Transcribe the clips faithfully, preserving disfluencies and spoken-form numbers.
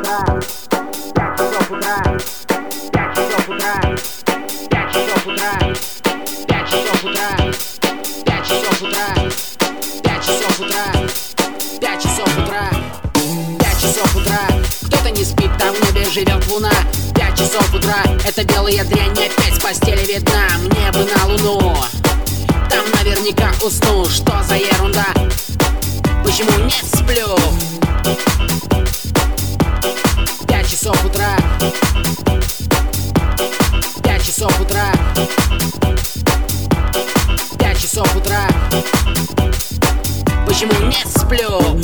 утра, пять часов утра, пять часов утра, пять часов утра, пять часов утра, пять часов утра, пять часов утра, пять часов утра, пять часов утра. Кто-то не спит, там в небе живет луна. Пять часов утра, это белая дрянь опять с постели видна. Мне бы на луну, там наверняка усну. Что за ерунда? Почему не сплю? Пять часов утра, пять часов утра, пять часов утра. Почему не сплю?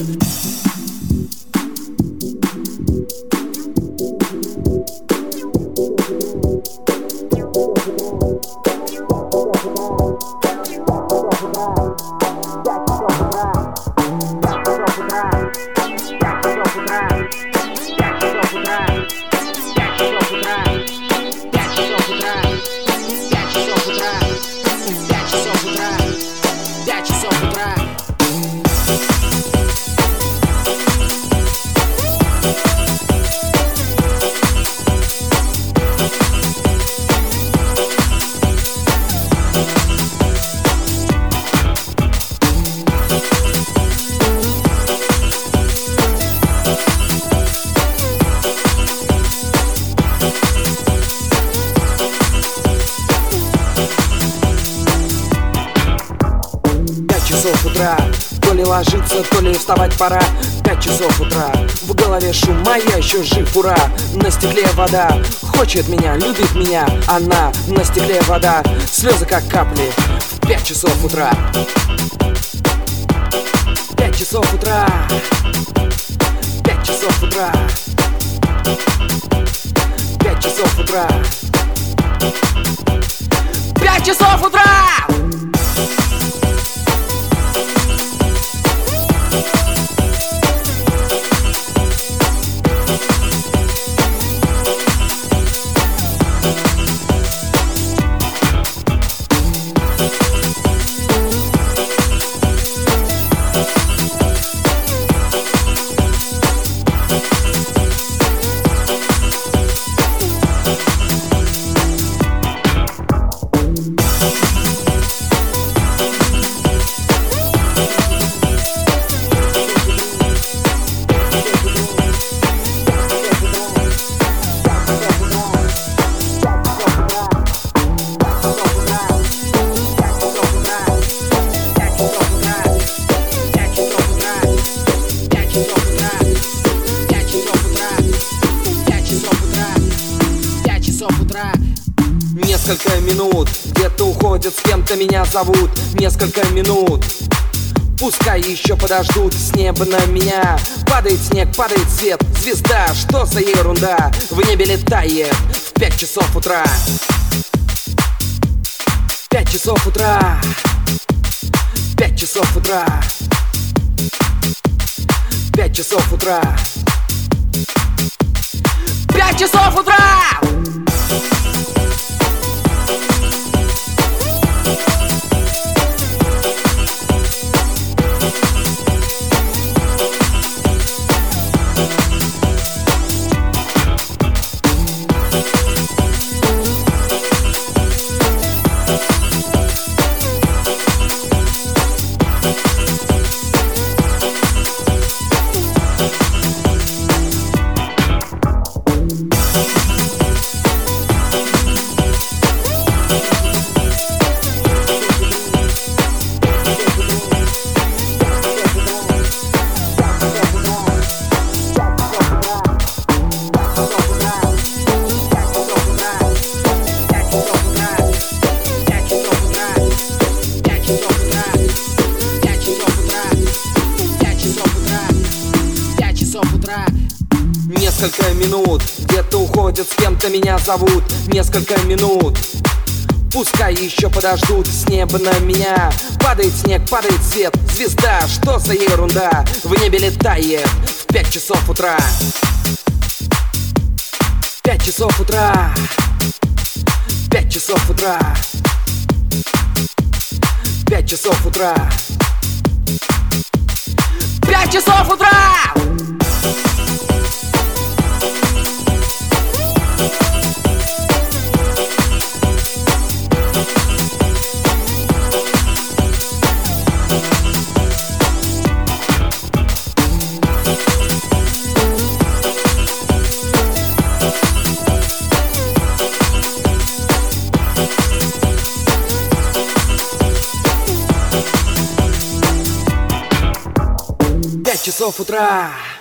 Часов утра, то ли ложиться, то ли вставать пора. Пять часов утра, в голове шум, а я еще жив, ура. На стекле вода, хочет меня, любит меня она. На стекле вода, слезы как капли. В пять часов утра, пять часов утра, пять часов утра, пять часов утра, пять часов утра. Несколько минут, где-то уходят, с кем-то меня зовут. Несколько минут, пускай еще подождут. С неба на меня падает снег, падает свет. Звезда, что за ерунда, в небе летает. В пять часов утра, пять часов утра, пять часов утра, пять часов утра, пять часов утра. Несколько минут, где-то уходят, с кем-то меня зовут. Несколько минут, пускай еще подождут. С неба на меня падает снег, падает свет. Звезда, что за ерунда, в небе летает. В пять часов утра, пять часов утра, пять часов утра, пять часов утра, пять часов утра. часов утра.